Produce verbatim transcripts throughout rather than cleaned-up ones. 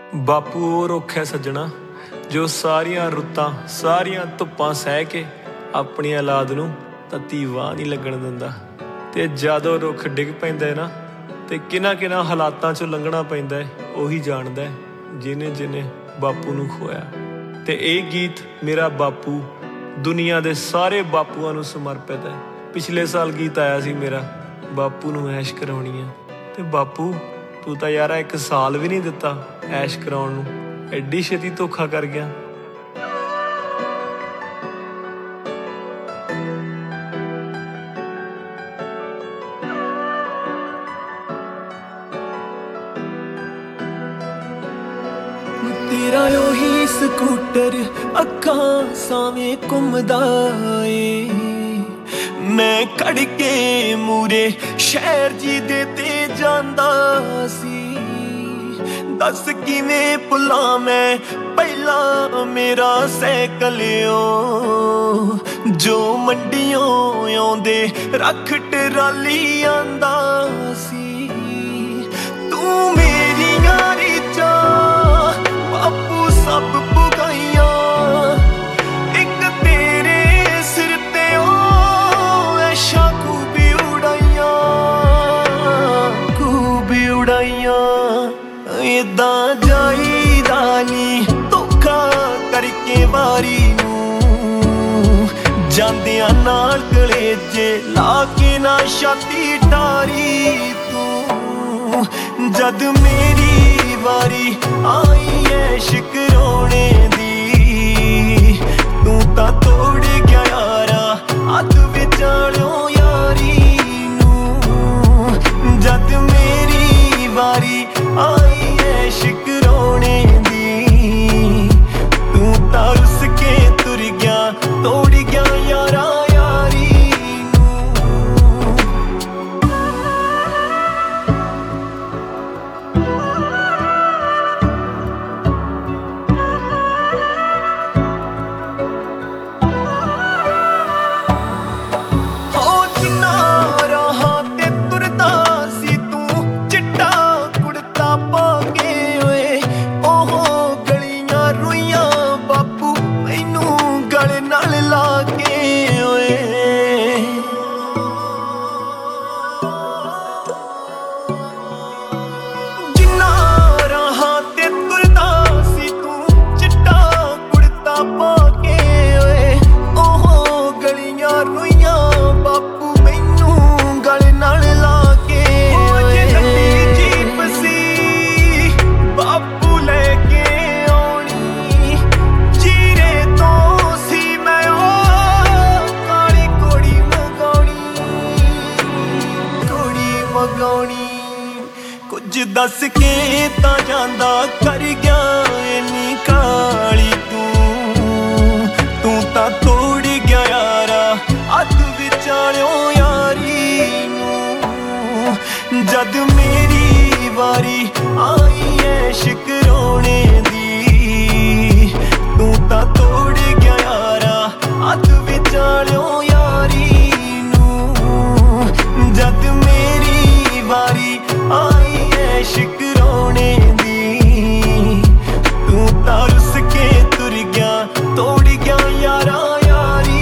ਬਾਪੂ ਉਹ ਰੁੱਖ ਹੈ ਸੱਜਣਾ ਜੋ ਸਾਰੀਆਂ ਰੁੱਤਾਂ ਸਾਰੀਆਂ ਧੁੱਪਾਂ ਸਹਿ ਕੇ ਆਪਣੀ ਔਲਾਦ ਨੂੰ ਤੱਤੀ ਵਾਹ ਨਹੀਂ ਲੱਗਣ ਦਿੰਦਾ। ਤੇ ਜਦੋਂ ਰੁੱਖ ਡਿੱਗ ਪੈਂਦਾ ਹੈ ਨਾ ਤੇ ਕਿਹਨਾਂ ਕਿਹਨਾਂ ਹਾਲਾਤਾਂ ਚੋਂ ਲੰਘਣਾ ਪੈਂਦਾ ਹੈ ਉਹੀ ਜਾਣਦਾ ਹੈ ਜਿਹਨੇ ਜਿਹਨੇ ਬਾਪੂ ਨੂੰ ਖੋਇਆ। ਤੇ ਇਹ ਗੀਤ ਮੇਰਾ ਬਾਪੂ ਦੁਨੀਆ ਦੇ ਸਾਰੇ ਬਾਪੂਆਂ ਨੂੰ ਸਮਰਪਿਤ ਹੈ। ਪਿਛਲੇ ਸਾਲ ਗੀਤ ਆਇਆ ਸੀ ਮੇਰਾ ਬਾਪੂ ਨੂੰ ਐਸ਼ ਕਰਾਉਣੀ ਆ। ਤੇ ਬਾਪੂ ਤੂੰ ਤਾਂ ਯਾਰਾ ਇੱਕ ਸਾਲ ਵੀ ਨਹੀਂ ਦਿੱਤਾ ਐਸ਼ ਕਰਾਉਣ ਨੂੰ, ਐਡੀ ਛੇਤੀ ਧੋਖਾ ਕਰ ਗਿਆ। तेरा ओही स्कूटर अखां सावें घुमदा ए, मैं कड़ के मूरे शहर जी दे ते जांदा सी। दस किवें भुला मैं पहला मेरा सैकल ओ जो मंडियों आउंदे रख टराली आंदा सी। तू मेरी यारी चा बापू सब पुगाइयां एक तेरे सिर ते ओ ऐशा खूबी उड़ाइयां खूबी उड़ाइयां। इदां जाईदा नी धोखा करके वारी नूं जांदियां नाल कलेजे ला के ना छाती टारी तू। जद मेरी वारी आई ऐश कराउणे दी तू तां तोड़ गया यारा हथ विचालों यारी नूं। जद मेरी वारी आई ऐश कराउणे दी तू तां रुस के तुर गया तोड़ गया यारा यारी कुछ दस के ता जांदा कर गया इन्नी काली तू तू ता तोड़ गया यारा हथ विचालों यारी नूं। जद मेरी वारी आई ऐश कराउणे दी तू ता तोड़ गया यारा हथ विचालों यारी नूं। जद मेरी वारी आई ऐश कराउणे दी तू तां रुस के तुर गया तोड़ गया यारा यारी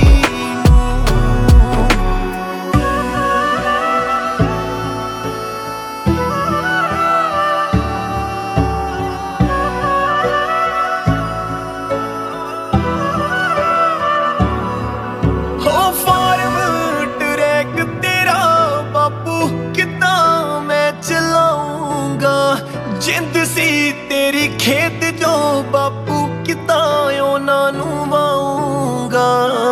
हो। फार्म ट्रैक तेरा बापू कितना मैं चलाऊंगा, जिंद सी तेरी खेत जो बापू कितना ओना नू वाऊंगा।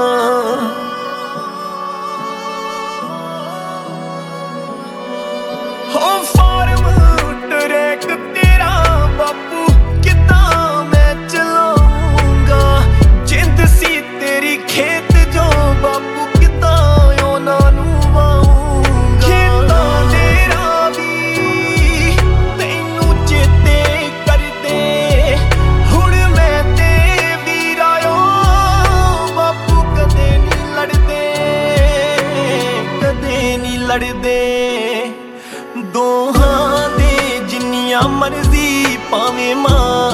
हो फार्म ट्रैक तेरा बापू कितना मैं चलाऊंगा, जिंद सी तेरी खेत जो बापू कितना ओना नू वाऊंगा। खेतां दे रावी तैनू चेते करदे हुण मैं ते वीरायो बापू कदे नी लड़दे कदे नी लड़दे। दोहां दे जिन्नियां मर्जी पावे मां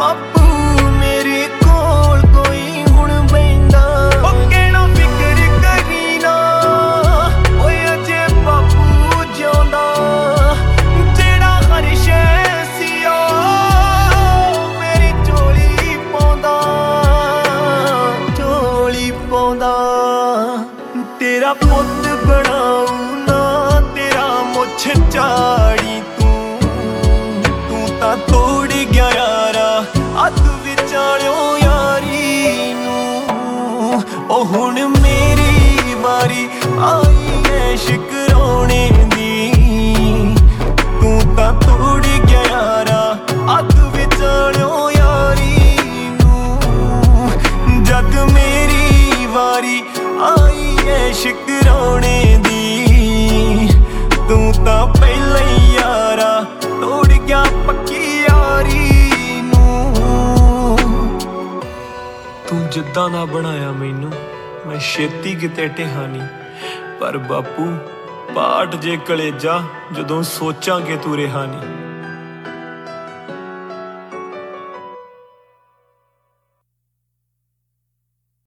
ਬਾਪੂ ਮੇਰੇ ਕੋਲ ਕੋਈ ਹੁਣ ਬੈਂਦਾ। ਉਹ ਕਹਿਣਾ ਫਿਕਰ ਕਰੀ ਨਾ ਓਏ ਅਜੇ ਬਾਪੂ ਜਿਉਂਦਾ, ਜਿਹੜਾ ਹਰ ਸ਼ੈ ਸੀ ਉਹ ਮੇਰੀ ਝੋਲੀ ਪਾਉਂਦਾ, ਝੋਲੀ ਪਾਉਂਦਾ। ਤੇਰਾ ਪੁੱਤ ਬਣਾਉ ਨਾ ਤੇਰਾ ਮੁੱਛ ਝਾੜੀ ਤੂੰ, ਤੂੰ ਤਾਂ ਤੋੜ ਗਿਆ ਯਾਰਾ ਅੱਧ ਵਿਚਾਲਿਓ ਯਾਰੀ ਨੂੰ। ਉਹ ਹੁਣ ਮੇਰੀ ਵਾਰੀ ਆਈ ਐ ਸ਼ਿਕਰਾਉਣੇ ਦੀ, ਤੂੰ ਤਾਂ ਤੋੜ ਗਿਆ ਯਾਰਾ ਅੱਧ ਵਿਚਾਲਿਓ ਯਾਰੀ ਨੂੰ। ਜਦ ਮੇਰੀ ਵਾਰੀ ਆਈ ਐ ਸ਼ਿਕਰਾਉਣੇ ਦੀ, ਤੂੰ ਤਾਂ ਪਹਿਲਾਂ ਹੀ ਯਾਰਾ ਤੋੜ ਗਿਆ ਪੱਕੀ ਯਾਰੀ ਨੂੰ। ਤੂੰ ਜਿੱਦਾਂ ਦਾ ਬਣਾਇਆ ਮੈਨੂੰ ਮੈਂ ਛੇਤੀ ਕਿਤੇ ਟਿਹਾਨੀ, ਪਰ ਬਾਪੂ ਪਾਟ ਜੇ ਕਲੇਜਾ ਜਦੋਂ ਸੋਚਾਂ ਕਿ ਤੂੰ ਰਿਹਾ ਨਹੀਂ।